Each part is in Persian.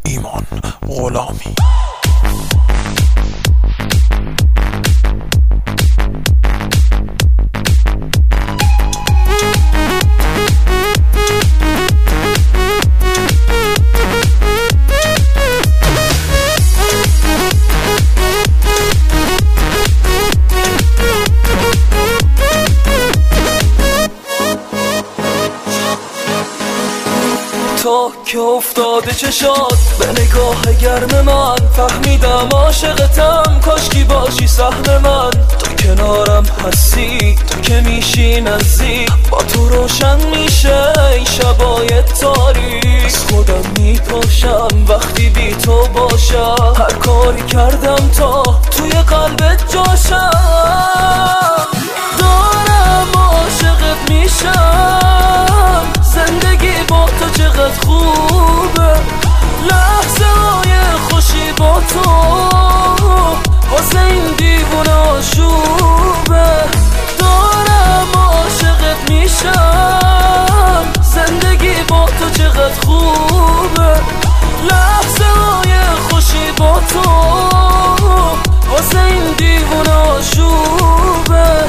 ایمان غلامی. تو که افتاده چشات به نگاه گرم من، فهمیدم عاشقتم، کاشکی باشی سهم من. تو کنارم هستی، تو که میشی نزدیک، با تو روشن میشه این شبای تاریک. از خودم میپاشم وقتی بی تو باشم، هر کاری کردم تا توی قلبت جاشم. دارم عاشقت میشم، زندگی با تو چقدر خوبه، لحظه های خوشی با تو واسه این دیوونه آشوبه. دارم عاشقت میشم، زندگی با تو چقدر خوبه، لحظه های خوشی با تو واسه این دیوونه آشوبه.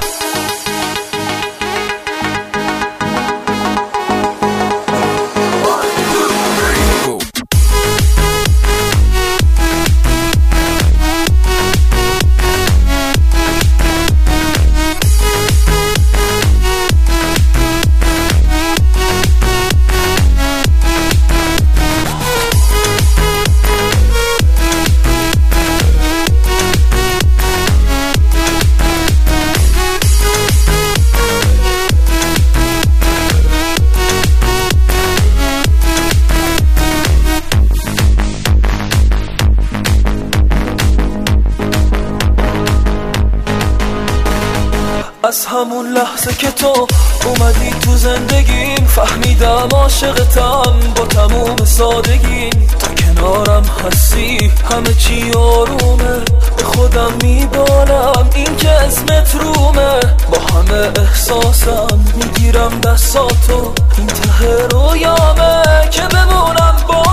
از همون لحظه که تو اومدی تو زندگیم، فهمیدم عاشقتم با تموم سادگیم. تا کنارم هستی همه چی آرومه، به خودم میبالم این که اسمت رومه. با همه احساسم میگیرم دستاتو، این ته رویامه که بمونم با